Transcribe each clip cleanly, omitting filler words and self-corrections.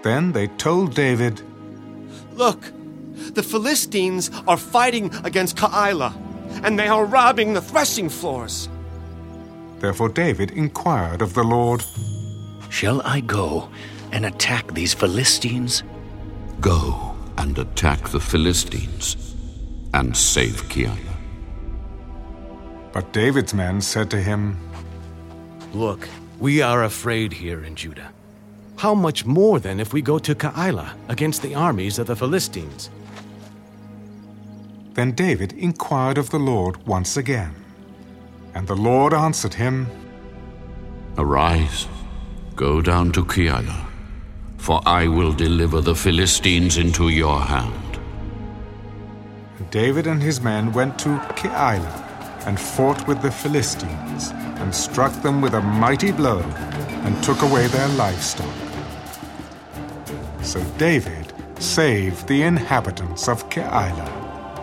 Then they told David, "Look, the Philistines are fighting against Keilah, and they are robbing the threshing floors." Therefore David inquired of the Lord, "Shall I go and attack these Philistines?" Go and attack the Philistines and save Keilah. But David's men said to him, "Look, we are afraid here in Judah. How much more then if we go to Keilah against the armies of the Philistines?" Then David inquired of the Lord once again. And the Lord answered him, Arise, go down to Keilah, for I will deliver the Philistines into your hand. And David and his men went to Keilah and fought with the Philistines, and struck them with a mighty blow, and took away their livestock. So David saved the inhabitants of Keilah.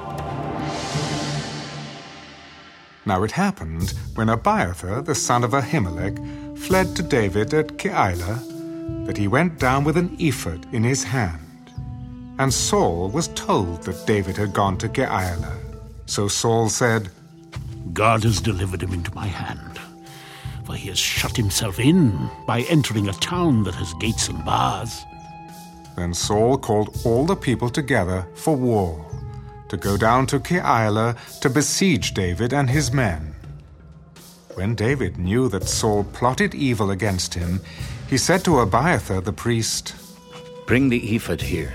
Now it happened, when Abiathar the son of Ahimelech fled to David at Keilah, that he went down with an ephod in his hand. And Saul was told that David had gone to Keilah. So Saul said, God has delivered him into my hand, for he has shut himself in by entering a town that has gates and bars. Then Saul called all the people together for war, to go down to Keilah to besiege David and his men. When David knew that Saul plotted evil against him, he said to Abiathar the priest, Bring the ephod here.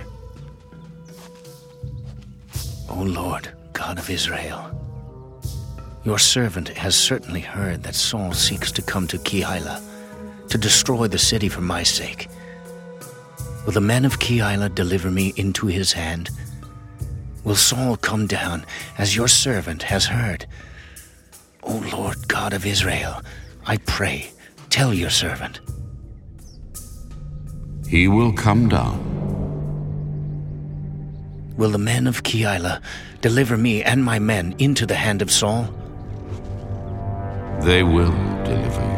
O Lord, God of Israel, your servant has certainly heard that Saul seeks to come to Keilah to destroy the city for my sake. Will the men of Keilah deliver me into his hand? Will Saul come down, as your servant has heard? O Lord God of Israel, I pray, tell your servant. He will come down. Will the men of Keilah deliver me and my men into the hand of Saul? They will deliver you.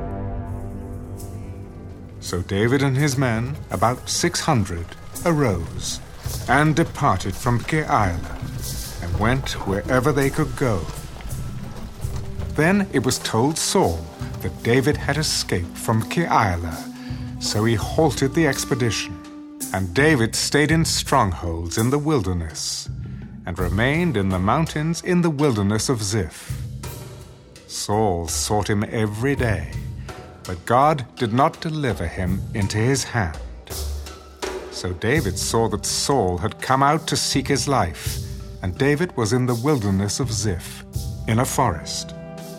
So David and his men, about 600, arose and departed from Keilah, and went wherever they could go. Then it was told Saul that David had escaped from Keilah, so he halted the expedition. And David stayed in strongholds in the wilderness, and remained in the mountains in the wilderness of Ziph. Saul sought him every day, but God did not deliver him into his hand. So David saw that Saul had come out to seek his life, and David was in the wilderness of Ziph, in a forest.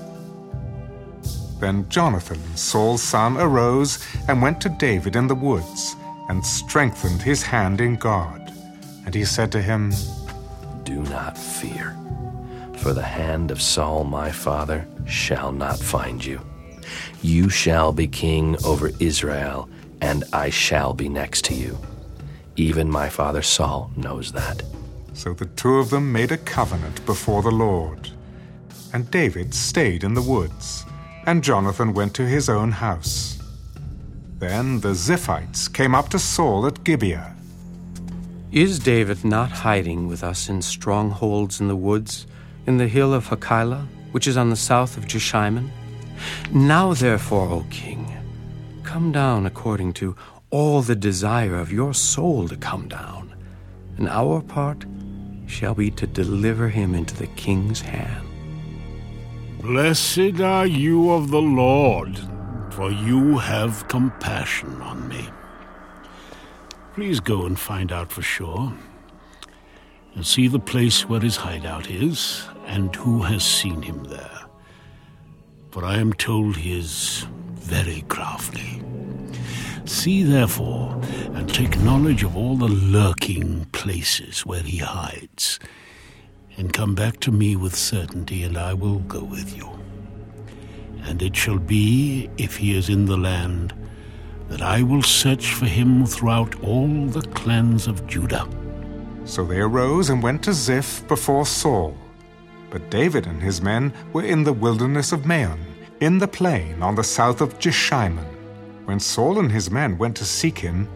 Then Jonathan, Saul's son, arose and went to David in the woods, and strengthened his hand in God. And he said to him, Do not fear, for the hand of Saul my father shall not find you. You shall be king over Israel, and I shall be next to you. Even my father Saul knows that. So the two of them made a covenant before the Lord. And David stayed in the woods, and Jonathan went to his own house. Then the Ziphites came up to Saul at Gibeah. Is David not hiding with us in strongholds in the woods, in the hill of Hachilah, which is on the south of Jeshimon? Now therefore, O king, come down according to all the desire of your soul to come down, and our part shall be to deliver him into the king's hand. Blessed are you of the Lord, for you have compassion on me. Please go and find out for sure, and see the place where his hideout is, and who has seen him there. For I am told he is very crafty. See, therefore, and take knowledge of all the lurking places where he hides, and come back to me with certainty, and I will go with you. And it shall be, if he is in the land, that I will search for him throughout all the clans of Judah. So they arose and went to Ziph before Saul. But David and his men were in the wilderness of Maon, in the plain on the south of Jeshimon. When Saul and his men went to seek him,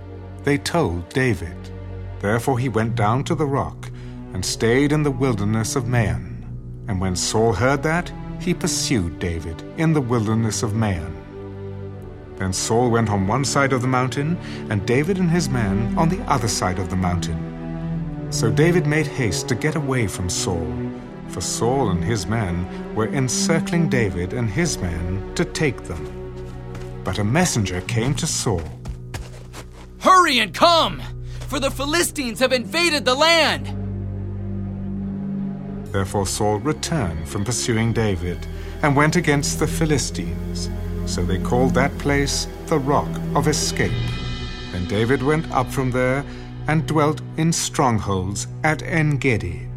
they told David. Therefore he went down to the rock and stayed in the wilderness of Maon. And when Saul heard that, he pursued David in the wilderness of Maon. Then Saul went on one side of the mountain, and David and his men on the other side of the mountain. So David made haste to get away from Saul, for Saul and his men were encircling David and his men to take them. But a messenger came to Saul. "Hurry and come, for the Philistines have invaded the land." Therefore Saul returned from pursuing David and went against the Philistines. So they called that place the Rock of Escape. Then David went up from there and dwelt in strongholds at En-Gedi.